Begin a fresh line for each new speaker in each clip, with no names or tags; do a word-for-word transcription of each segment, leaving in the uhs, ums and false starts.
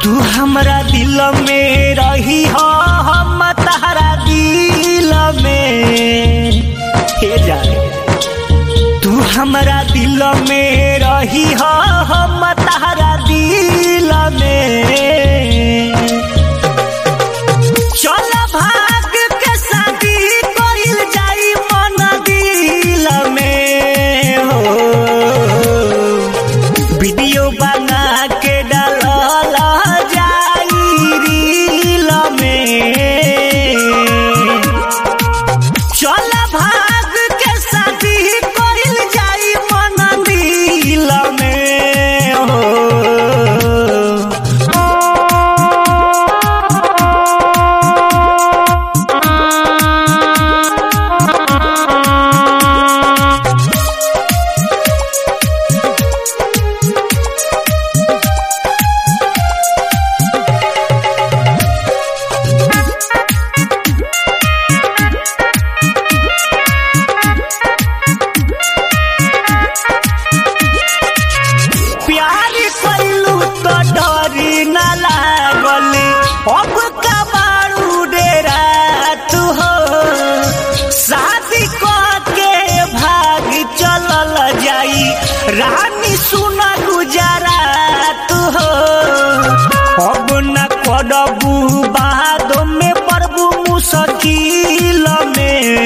तू हमरा दिल में रही हो हम तहरा दिल में हे जाए तू हमरा दिल में रही हो हम तहरा दिल में चल भाग के शादी कइल जाई मन दिल में हो वीडियो बना के डालल जाई रील में चल भाग के शादी कइल जाई मन दिल में हो अब कबाड़ू डेरा तू हो शादी के भाग चलल जाई रानी सुना गुजारा तू हो अब न करबू बाद में प्रभु मुश्किल में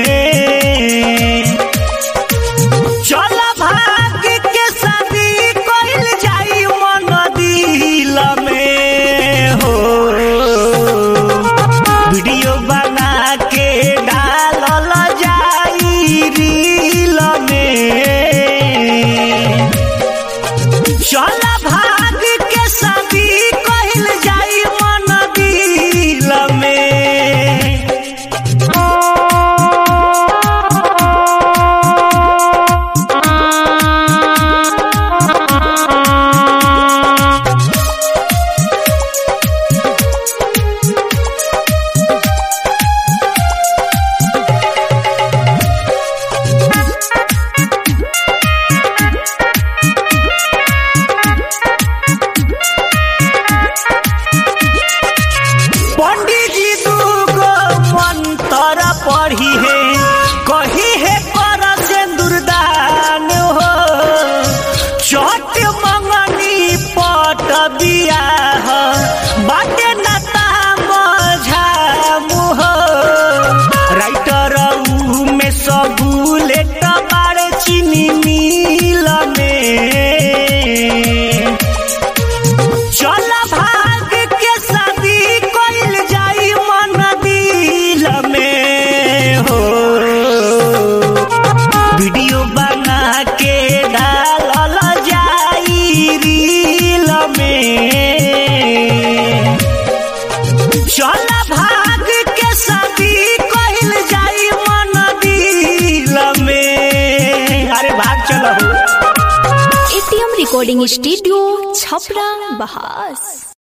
चल भाग के शादी कइल जाई मन दिल में हो वीडियो बना के डालल जाई रील में चल भाग के शादी कइल जाई मन दिल में पढ़ी है कही है कर सिंदूरदान हो चोट मंगनी पट बियाह बाटे नता मझाम हो राइटर में सबूलेट बाड़ चीनी मिल में चल भाग के शादी कइल जाई मन दिल में हो वीडियो बना के डालल जाई रील में चल भाग के शादी कइल जाई मन दिल में अरे भाग चलो
एटीएम रिकॉर्डिंग स्टूडियो छपरा बहास।